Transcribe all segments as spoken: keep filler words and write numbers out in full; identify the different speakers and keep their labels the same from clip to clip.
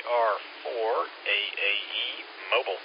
Speaker 1: R four A A E Mobile.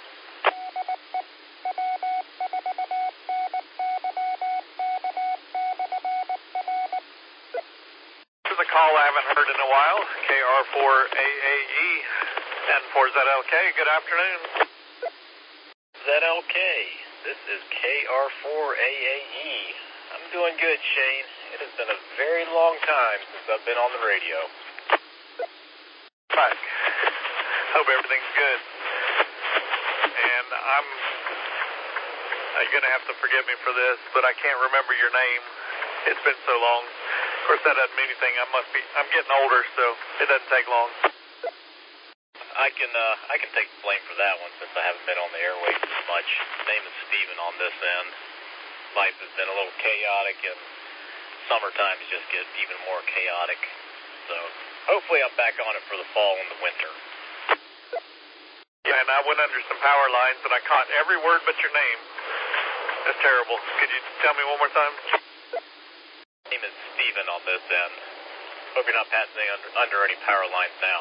Speaker 2: This is a call I haven't heard in a while. K R four A A E N four Z L K. Good afternoon.
Speaker 1: Z L K, this is K R four A A E. I'm doing good, Shane. It has been a very long time since I've been on the radio.
Speaker 2: Back. Hope everything's good. And I'm, I'm going to have to forgive me for this, but I can't remember your name. It's been so long. Of course, that doesn't mean anything. I must be, I'm getting older, so it doesn't take long.
Speaker 1: I can uh, I can take the blame for that one since I haven't been on the airwaves as much. My name is Steven on this end. Life has been a little chaotic, and summertime just gets even more chaotic. So hopefully I'm back on it for the fall and the winter.
Speaker 2: Yeah, and I went under some power lines, and I caught every word but your name. That's terrible. Could you tell me one more time?
Speaker 1: My name is Steven on this end. Hope you're not passing under, under any power lines now.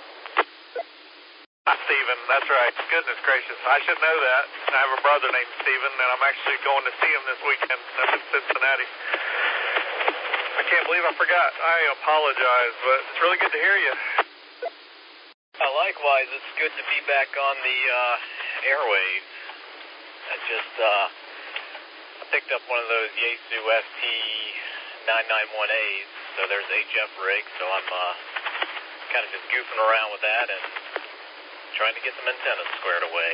Speaker 2: Hi, Steven. That's right. Goodness gracious. I should know that. I have a brother named Steven, and I'm actually going to see him this weekend up in Cincinnati. I can't believe I forgot. I apologize, but it's really good to hear you.
Speaker 1: Uh, likewise, it's good to be back on the uh, airwaves. I just uh, I picked up one of those Yaesu F T nine ninety-one A's, so there's H F rig, so I'm uh, kind of just goofing around with that and trying to get some antennas squared away.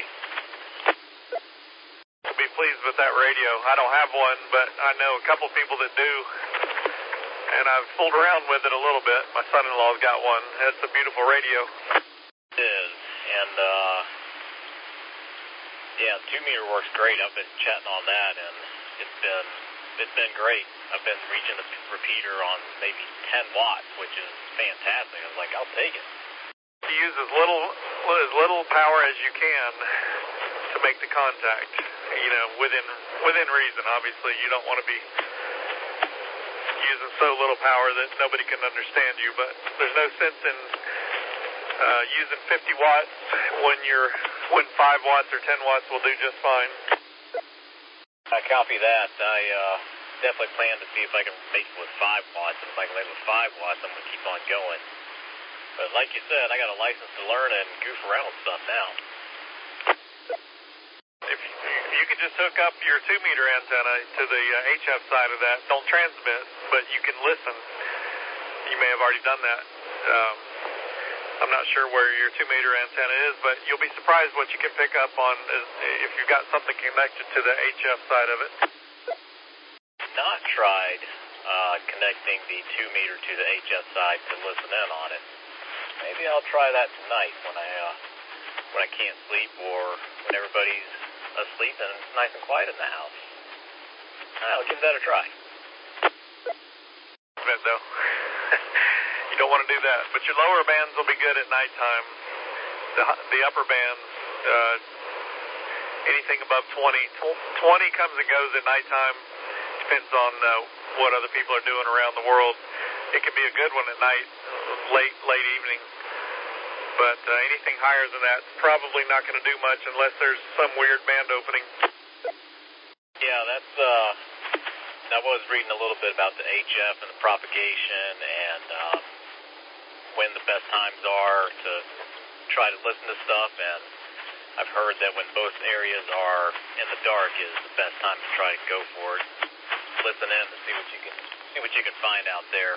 Speaker 2: I'll be pleased with that radio. I don't have one, but I know a couple people that do, and I've fooled around with it a little bit. My son-in-law's got one. It's a beautiful radio.
Speaker 1: It is, and uh, yeah, two meter works great. I've been chatting on that, and it's been it's been great. I've been reaching the repeater on maybe ten watts, which is fantastic. I was like, I'll take it.
Speaker 2: You use as little as little power as you can to make the contact. You know, within within reason. Obviously, you don't want to be using so little power that nobody can understand you. But there's no sense in uh, using fifty watts when you're when five watts or ten watts will do just fine.
Speaker 1: I copy that. I uh, definitely plan to see if I can make it with five watts. And if I can make it with five watts, I'm going to keep on going. But like you said, I got a license to learn and goof around with stuff now.
Speaker 2: If you, if you could just hook up your two meter antenna to the uh, H F side of that, don't transmit, but you can listen. You may have already done that. Um, I'm not sure where your two meter antenna is, but you'll be surprised what you can pick up on if you've got something connected to the H F side of it.
Speaker 1: Not tried uh, connecting the two meter to the H F side to listen in on it. Maybe I'll try that tonight when I uh, when I can't sleep or when everybody's asleep and it's nice and quiet in the house. I'll give that a try.
Speaker 2: But though, you don't want to do that. But your lower bands will be good at nighttime. The the upper bands, uh, anything above twenty, twenty comes and goes at nighttime. Depends on uh, what other people are doing around the world. It can be a good one at night, late late evening. But uh, anything higher than that's probably not going to do much unless there's some weird band opening.
Speaker 1: Yeah, that's, uh, I was reading a little bit about the H F and the propagation and um, when the best times are to try to listen to stuff, and I've heard that when both areas are in the dark is the best time to try to go for it. Listen in to see what you can, see what you can find out there.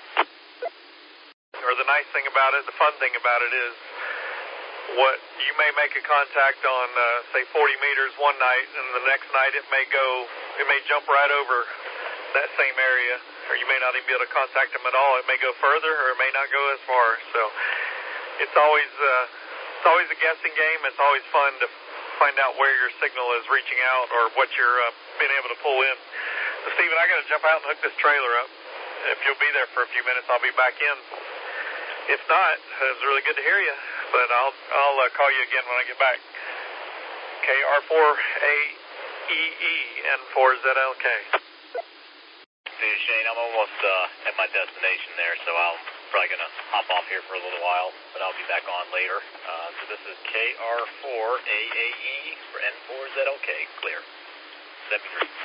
Speaker 2: Or the nice thing about it, the fun thing about it is, what you may make a contact on, uh, say, forty meters one night, and the next night it may go, it may jump right over that same area, or you may not even be able to contact them at all. It may go further, or it may not go as far. So it's always, uh, it's always a guessing game. It's always fun to find out where your signal is reaching out or what you're uh, being able to pull in. So, Steven, I got to jump out and hook this trailer up. If you'll be there for a few minutes, I'll be back in. If not, it was really good to hear you, but I'll I'll uh, call you again when I get back. K R four A E E N four Z L K.
Speaker 1: See you, Shane. I'm almost uh, at my destination there, so I'll probably going to hop off here for a little while, but I'll be back on later. Uh, so this is K R four A A E for N four Z L K, clear. seven three.